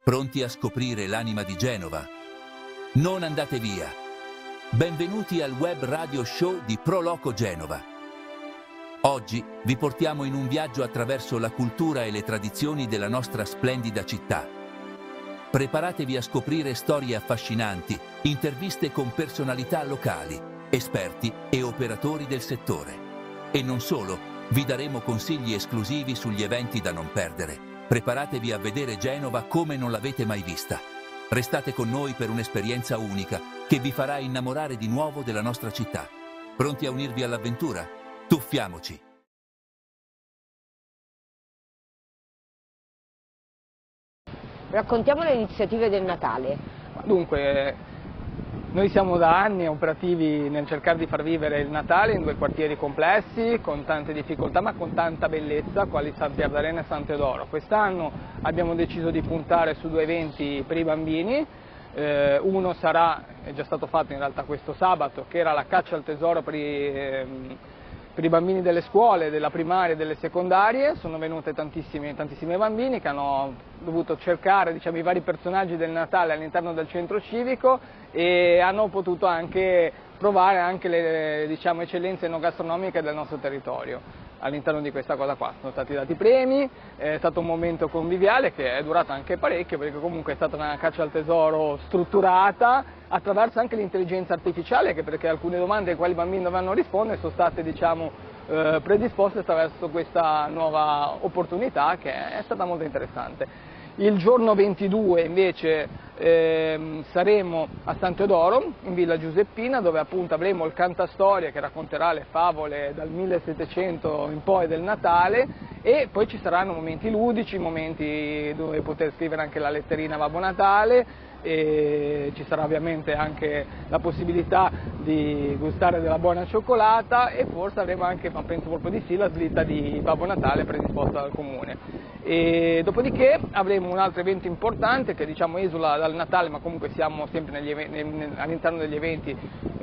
Pronti a scoprire l'anima di Genova? Non andate via! Benvenuti al web radio show di Pro Loco Genova. Oggi vi portiamo in un viaggio attraverso la cultura e le tradizioni della nostra splendida città. Preparatevi a scoprire storie affascinanti, interviste con personalità locali, esperti e operatori del settore. E non solo, vi daremo consigli esclusivi sugli eventi da non perdere. Preparatevi a vedere Genova come non l'avete mai vista. Restate con noi per un'esperienza unica che vi farà innamorare di nuovo della nostra città. Pronti a unirvi all'avventura? Tuffiamoci! Raccontiamo le iniziative del Natale. Dunque, noi siamo da anni operativi nel cercare di far vivere il Natale in due quartieri complessi, con tante difficoltà ma con tanta bellezza, quali San Pierdarena e San Teodoro. Quest'anno abbiamo deciso di puntare su due eventi per i bambini. Uno sarà, è già stato fatto in realtà questo sabato, che era la caccia al tesoro per i bambini delle scuole, della primaria e delle secondarie. Sono venute tantissimi bambini che hanno dovuto cercare, diciamo, i vari personaggi del Natale all'interno del centro civico e hanno potuto anche provare anche le, diciamo, eccellenze enogastronomiche del nostro territorio. All'interno di questa cosa qua sono stati dati premi, è stato un momento conviviale che è durato anche parecchio, perché comunque è stata una caccia al tesoro strutturata attraverso anche l'intelligenza artificiale, perché alcune domande ai quali i bambini dovevano rispondere sono state, diciamo, predisposte attraverso questa nuova opportunità che è stata molto interessante. Il giorno 22 invece saremo a San Teodoro, in Villa Giuseppina, dove appunto avremo il cantastorie che racconterà le favole dal 1700 in poi del Natale, e poi ci saranno momenti ludici, momenti dove poter scrivere anche la letterina Babbo Natale, e ci sarà ovviamente anche la possibilità di gustare della buona cioccolata, e forse avremo anche, ma penso proprio di sì, la slitta di Babbo Natale predisposta dal comune. E dopodiché avremo un altro evento importante che, diciamo, esula dal Natale, ma comunque siamo sempre all'interno degli eventi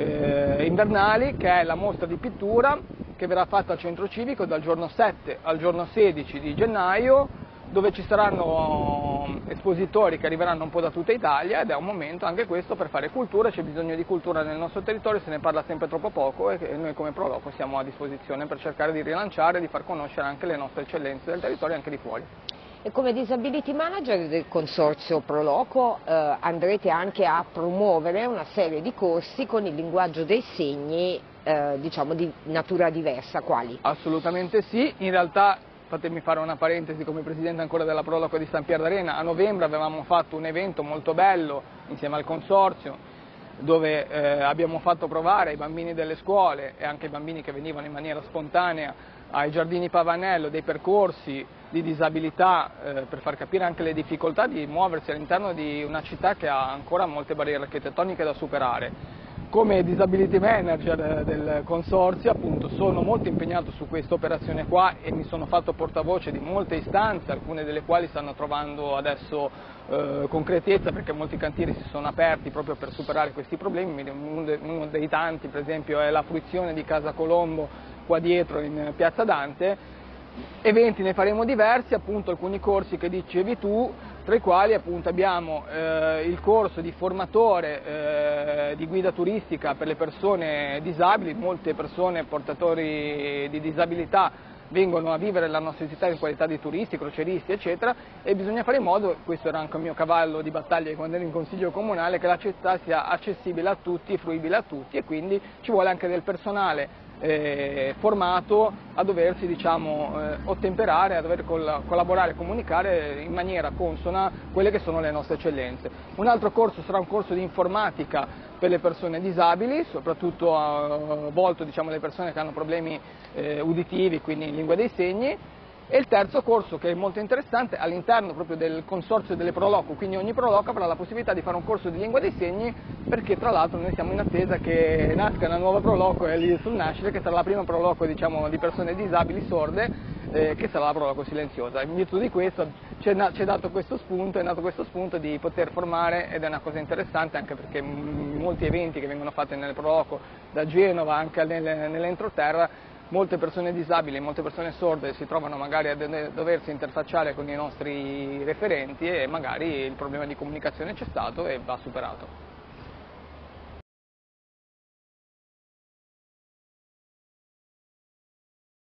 invernali, che è la mostra di pittura che verrà fatta al centro civico dal giorno 7 al giorno 16 di gennaio, dove ci saranno espositori che arriveranno un po' da tutta Italia, ed è un momento anche questo per fare cultura. C'è bisogno di cultura nel nostro territorio, se ne parla sempre troppo poco, e noi come Pro Loco siamo a disposizione per cercare di rilanciare e di far conoscere anche le nostre eccellenze del territorio anche di fuori. E come disability manager del consorzio Pro Loco andrete anche a promuovere una serie di corsi con il linguaggio dei segni, diciamo, di natura diversa, quali? Assolutamente sì, in realtà fatemi fare una parentesi come presidente ancora della Pro Loco di San Pierdarena. A novembre avevamo fatto un evento molto bello insieme al consorzio, dove abbiamo fatto provare ai bambini delle scuole e anche ai bambini che venivano in maniera spontanea ai giardini Pavanello dei percorsi di disabilità, per far capire anche le difficoltà di muoversi all'interno di una città che ha ancora molte barriere architettoniche da superare. Come disability manager del consorzio, appunto, sono molto impegnato su questa operazione qua e mi sono fatto portavoce di molte istanze, alcune delle quali stanno trovando adesso concretezza, perché molti cantieri si sono aperti proprio per superare questi problemi. Uno dei tanti, per esempio, è la fruizione di Casa Colombo qua dietro in Piazza Dante. Eventi ne faremo diversi, appunto alcuni corsi che dicevi tu, tra i quali appunto abbiamo il corso di formatore di guida turistica per le persone disabili. Molte persone portatori di disabilità vengono a vivere la nostra città in qualità di turisti, croceristi, eccetera, e bisogna fare in modo, questo era anche il mio cavallo di battaglia quando ero in consiglio comunale, che la città sia accessibile a tutti, fruibile a tutti, e quindi ci vuole anche del personale formato a doversi, diciamo, ottemperare, a dover collaborare e comunicare in maniera consona a quelle che sono le nostre eccellenze. Un altro corso sarà un corso di informatica per le persone disabili, soprattutto volto, diciamo, alle persone che hanno problemi uditivi, quindi in lingua dei segni. E il terzo corso, che è molto interessante, all'interno proprio del consorzio delle Pro Loco, quindi ogni Pro Loco avrà la possibilità di fare un corso di lingua dei segni, perché tra l'altro noi siamo in attesa che nasca una nuova Pro Loco, è lì sul nascere, che sarà la prima Pro Loco, diciamo, di persone disabili sorde, che sarà la Pro Loco silenziosa. In virtù di questo ci è nato questo spunto di poter formare, ed è una cosa interessante anche perché molti eventi che vengono fatti nelle Pro Loco da Genova anche nell'entroterra molte persone disabili, molte persone sorde si trovano magari a doversi interfacciare con i nostri referenti e magari il problema di comunicazione c'è stato e va superato.